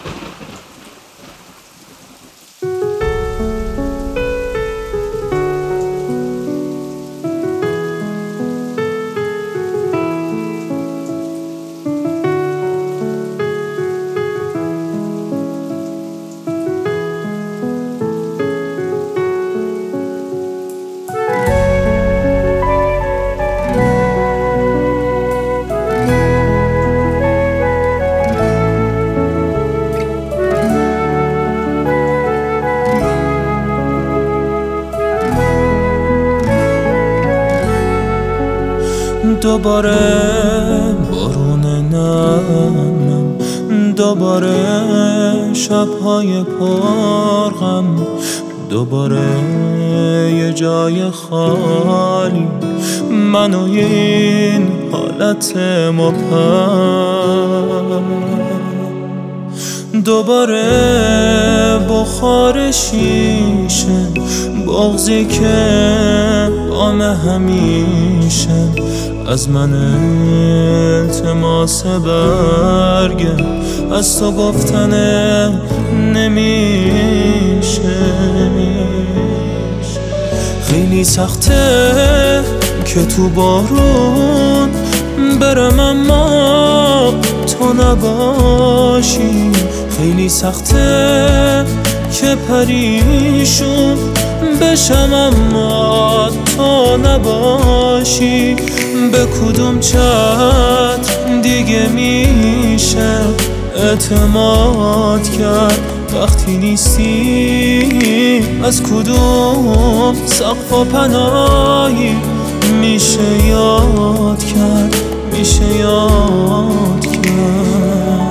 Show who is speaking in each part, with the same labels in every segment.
Speaker 1: دوباره بارون نمم، دوباره شب‌های پرغم، دوباره یه جای خالی، من و این حالت مبهم. دوباره بخار شیشه، بغضی که بام همیشه، از من التماس برگه، از تو گفتن نمیشه. خیلی سخته که تو بارون برم اما تو نباشی، خیلی سخته که پریشون بشم اما تو نباشی. به کدوم چتر دیگه میشه اعتماد کرد وقتی نیستی؟ از کدوم سقف و پناهی میشه یاد کرد، میشه یاد کرد؟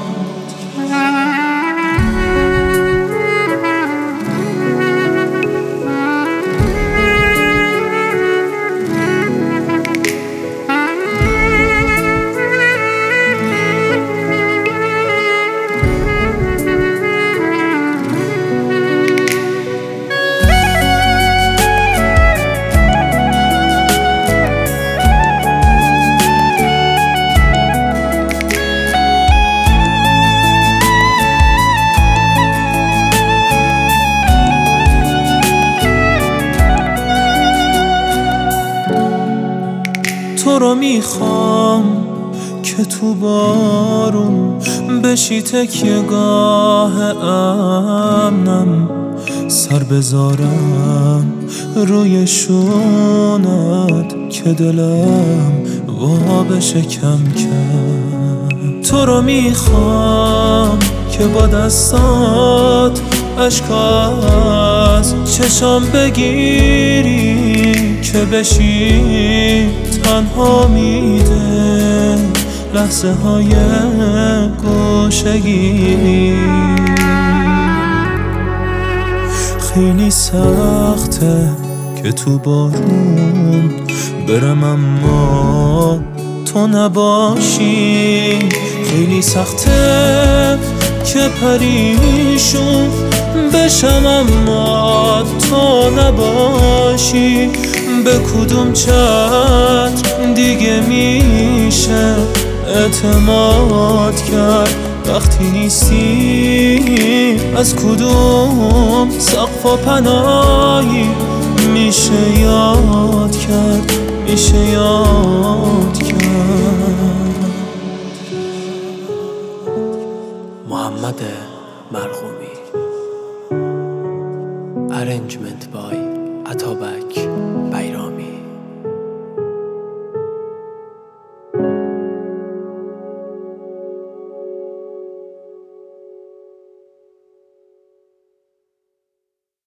Speaker 1: تو رو میخوام که تو بارون بشی تکیه‌گاه امنم، سر بذارم روی شونت که دلم وا بشه کم کم. تو رو میخوام که با دستات اشکا از چشام بگیری، که بشی تنها میده لحظه های گوشگی. خیلی سخته که تو بارون برم اما تو نباشی، خیلی سخته که پریشون بشم اما تو نباشی. به کدوم چتر دیگه میشه اعتماد کرد وقتی نیستی؟ از کدوم سقف و پناهی میشه یاد کرد، میشه یاد کرد؟
Speaker 2: محمد مرغومی. Arrangement by Atobak Bayram.